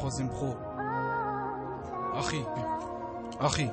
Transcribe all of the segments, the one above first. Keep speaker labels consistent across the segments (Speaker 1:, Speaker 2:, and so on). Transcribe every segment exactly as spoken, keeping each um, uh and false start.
Speaker 1: troisième pro. Harry. Harry.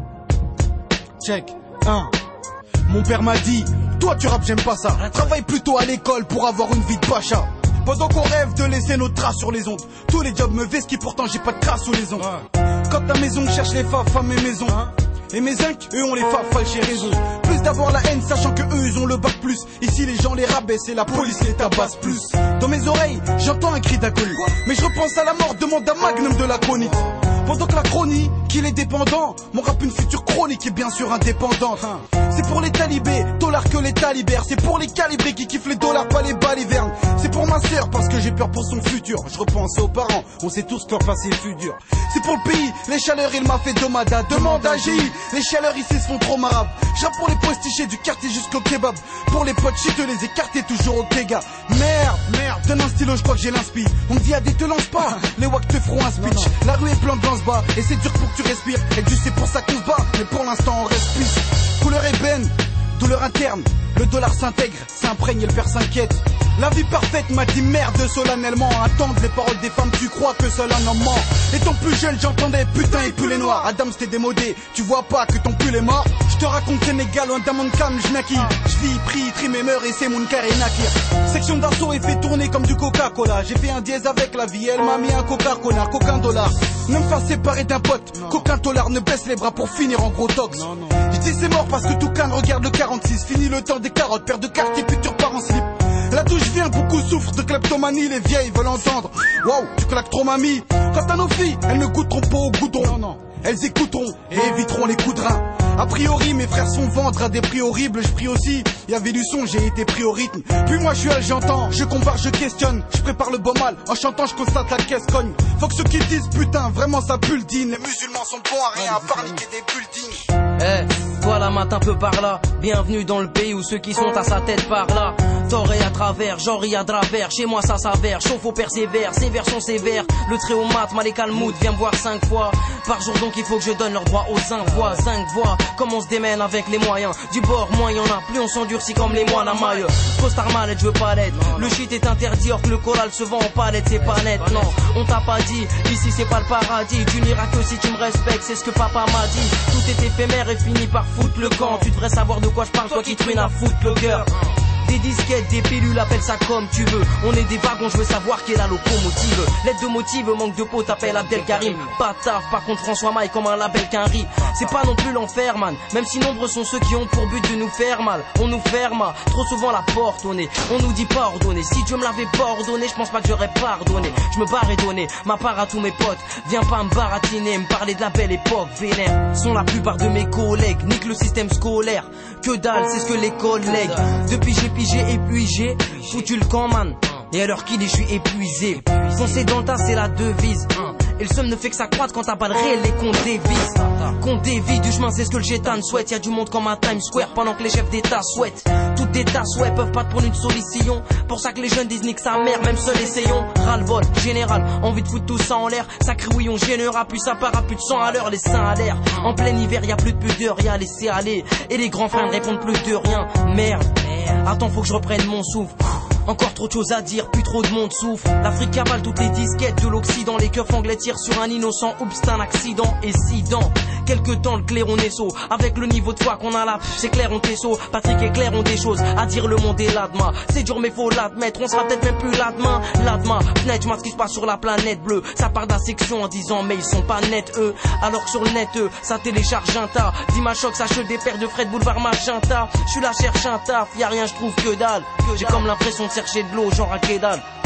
Speaker 1: Check. un. Mon père m'a dit, toi tu rappes, j'aime pas ça. Travaille plutôt à l'école pour avoir une vie de pacha. Pendant qu'on rêve de laisser nos traces sur les ondes, tous les jobs me vesquent, pourtant j'ai pas de traces sous les ongles. Quand ta maison cherche les faves, femmes et maisons. Et mes zincs, eux ont les faves, j'ai raison. Plus d'avoir la haine, sachant que eux ils ont le bac plus. Ici les gens les rabaissent et la police les tabasse plus. Dans mes oreilles, j'entends un cri d'inconnu. Mais je repense à la mort, demande à Magnum de la chronique. Pendant que la chronique, qu'il est dépendant, mon rap une future chronique est bien sûr indépendante. C'est pour les talibés, dollars que les talibères. C'est pour les calibrés qui kiffent les dollars, pas les balivernes. C'est pour ma sœur parce que j'ai peur pour son futur. Je repense aux parents, on sait tous que leur passé fut dur. C'est pour le pays, les chaleurs il m'a fait domada. Demande à G I, les chaleurs ici se font trop marabes. J'rappe pour les postichés du quartier jusqu'au kebab. Pour les potes shit, les écarter toujours au Kega. Merde, merde, donne un stylo, je crois que j'ai l'inspi. On me dit à des te lance pas, les wack te feront un speech. La rue est pleine de lance bas et c'est dur pour que tu respires. Et tu sais pour ça qu'on se bat, mais pour l'instant on respire. Couleur ébène, douleur interne. Le dollar s'intègre, s'imprègne et le père s'inquiète. La vie parfaite m'a dit merde solennellement. Attendre les paroles des femmes, tu crois que seul un homme ment. Étant plus jeune, j'entendais putain et plus les noirs. Adam c'était démodé, tu vois pas que ton pull est mort. Je te raconte Sénégal, loin d'un monde calme, j'naquis. Je vis, prie, trim et meurs et c'est mon car et nakir. Section d'assaut et fait tourner comme du Coca-Cola. J'ai fait un dièse avec la vie, elle m'a mis un coca connard, qu'aucun dollar. Ne me fasse séparer d'un pote, qu'aucun dollar ne baisse les bras pour finir en gros tox. Je dis c'est mort parce que tout canne regarde le quarante-six. Fini le temps des carottes, père de quartier, futur part en slip. La douche vient, beaucoup souffrent de kleptomanie. Les vieilles veulent entendre, waouh, tu claques trop mamie. Quant à nos filles, elles ne goûteront pas au goudron. Non, non. Elles écouteront et éviteront les coups de rein. A priori, mes frères sont vendre à des prix horribles. Je prie aussi, il y avait du son, j'ai été pris au rythme. Puis moi je suis elle, j'entends, je compare, je questionne. Je prépare le beau mal, en chantant je constate la caisse cogne. Faut que ceux qui disent putain, vraiment ça pue le dîne. Les musulmans sont bons à rien, à part niquer des buildings.
Speaker 2: Eh, hey, toi la matin peu par là. Bienvenue dans le pays où ceux qui sont à sa tête par là. Tort et à travers, genre y a travers. Chez moi ça s'avère, chauffe au persévère. Sévère sont sévères, le trait au mat, mal et calmoud. Viens me voir cinq fois par jour, donc il faut que je donne leur droit aux cinq voix. Cinq voix, comme on se démène avec les moyens. Du bord, moins y'en a, plus on s'endurcit comme les moines à maille. Costard malade, je veux pas l'aide. Le shit est interdit, or que le choral se vend en palette, c'est pas net. Non, on t'a pas dit, ici c'est pas le paradis. Tu n'iras que si tu me respectes, c'est ce que papa m'a dit. Tout est éphémère et finit par foutre le camp. Tu devrais savoir de quoi je parle, toi qui truine à foutre le cœur. Des disquettes, des pilules, appelle ça comme tu veux. On est des wagons, je veux savoir qui est la locomotive. L'aide de motive, manque de peau, t'appelles Abdel Karim. Pas taf, par contre François Maille comme un label qu'un riz. C'est pas non plus l'enfer, man. Même si nombreux sont ceux qui ont pour but de nous faire mal. On nous ferme, trop souvent la porte au nez. On nous dit pas ordonner. Si Dieu me l'avait pas ordonné, je pense pas que j'aurais pardonné. Je me barre et donné ma part à tous mes potes. Viens pas me baratiner, me parler de la belle époque. Vénère sont la plupart de mes collègues. Nique le système scolaire. Que dalle, c'est ce que l'école lègue. Depuis j'ai pigé et puis j'ai foutu le camp, man. Et alors qu'il est, je suis épuisé. Foncer dans le tas, c'est la devise. Et le seum ne fait que s'accroître quand t'as pas le réel et qu'on dévise. Qu'on dévie du chemin, c'est ce que le gétan souhaite. Y'a du monde comme un Times Square pendant que les chefs d'État souhaitent. Toutes des tasses, ouais, peuvent pas te prendre une solution. Pour ça que les jeunes disent nique sa mère, même seul essayons. Ras-le-bol, général, envie de foutre tout ça en l'air. Sacré oui, on gênera, puis ça part à plus de cent à l'heure, les seins à l'air. En plein hiver, y'a plus de pudeur, y'a laissé aller. Et les grands frères ne répondent plus de rien. Merde, attends, faut que je reprenne mon souffle. Encore trop de choses à dire, plus trop de monde souffre. L'Afrique cavale toutes les disquettes de l'Occident. Les keufs anglais tirent sur un innocent. Oups, c'est un accident. Et si dans quelque temps le clair on est saut. Avec le niveau de foi qu'on a là, c'est clair on t'est saut. Patrick et Claire ont des choses à dire, le monde est là demain. C'est dur mais faut l'admettre, on sera peut-être même plus là demain. Là demain, fenêtre, j'm'en ce qui se passe sur la planète bleue. Ça part de la section en disant mais ils sont pas nets eux. Alors que sur le net eux, ça télécharge un tas d'image choc, ça chute des paires de Fred Boulevard Magenta. J'suis là cherche un taf, y'a rien j'trouve que dalle. J'ai comme l'impression de chercher de l'eau genre à Kédal.